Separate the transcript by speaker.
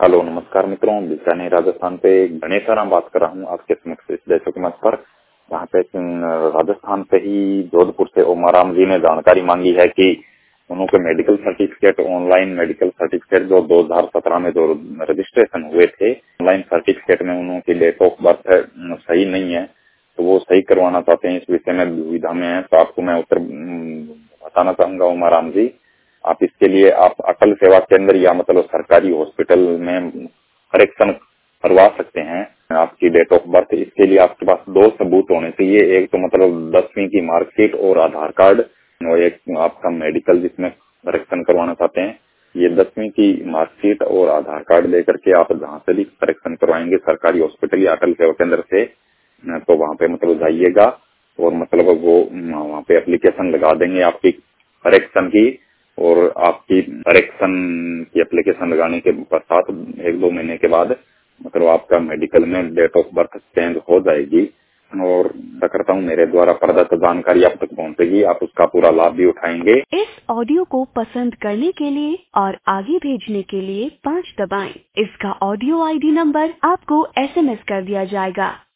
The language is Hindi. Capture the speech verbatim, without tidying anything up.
Speaker 1: हेलो, नमस्कार मित्रों। बीकानेर राजस्थान पे गणेशाराम बात कर रहा हूँ आपके समक्ष इस देशों के मंच पर। यहाँ पे राजस्थान से ही जोधपुर से ओमाराम जी ने जानकारी मांगी है कि उनके medical certificate online medical certificate जो दो हज़ार सत्रह में जो रजिस्ट्रेशन हुए थे, ऑनलाइन सर्टिफिकेट में उनकी डेट ऑफ बर्थ सही नहीं है, तो वो सही करवाना चाहते हैं। इस विषय में दुविधा में है, तो आपको मैं उत्तर बताना चाहूंगा ओमाराम जी। आप इसके लिए आप अटल सेवा केंद्र या मतलब सरकारी हॉस्पिटल में करेक्शन करवा सकते हैं आपकी डेट ऑफ बर्थ। इसके लिए आपके पास दो सबूत होने चाहिए, एक तो मतलब दसवीं की मार्कशीट और आधार कार्ड, और एक आपका मेडिकल जिसमें करेक्शन करवाना चाहते हैं। ये दसवीं की मार्कशीट और आधार कार्ड लेकर के आप जहाँ से भी करेक्शन करवाएंगे सरकारी हॉस्पिटल या अटल सेवा केंद्र से, तो वहाँ पे मतलब जाइएगा और मतलब वो वहाँ पे एप्लीकेशन लगा देंगे आपकी करेक्शन की। और आपकी करेक्शन की एप्लीकेशन लगाने के पश्चात एक दो महीने के बाद मतलब आपका मेडिकल में डेट ऑफ बर्थ चेंज हो जाएगी। और आशा करता हूँ मेरे द्वारा प्रदत्त जानकारी आप तक पहुँचेगी, आप उसका पूरा लाभ भी उठाएंगे।
Speaker 2: इस ऑडियो को पसंद करने के लिए और आगे भेजने के लिए पाँच दबाएं। इसका ऑडियो आईडी नंबर आपको एसएमएस कर दिया जाएगा।